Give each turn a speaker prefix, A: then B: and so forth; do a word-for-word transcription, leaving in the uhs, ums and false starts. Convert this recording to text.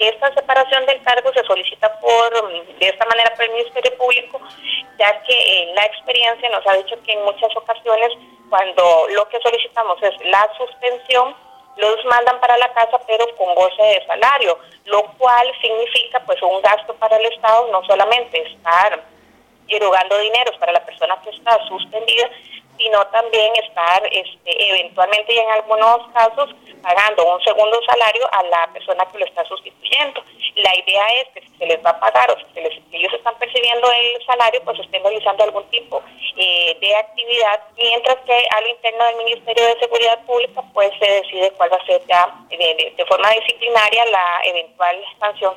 A: esta separación del cargo se solicita por de esta manera por el Ministerio Público, ya que en la experiencia nos ha dicho que en muchas ocasiones cuando lo que solicitamos es la suspensión, los mandan para la casa pero con goce de salario, lo cual significa pues un gasto para el Estado, no solamente estar erogando dineros para la persona que está suspendida, sino también estar este, eventualmente y en algunos casos pagando un segundo salario a la persona que lo está sustituyendo. La idea es que si se les va a pagar o si, se les, si ellos están percibiendo el salario, pues estén realizando algún tipo eh, de actividad, mientras que a lo interno del Ministerio de Seguridad Pública pues se decide cuál va a ser ya de, de, de forma disciplinaria la eventual sanción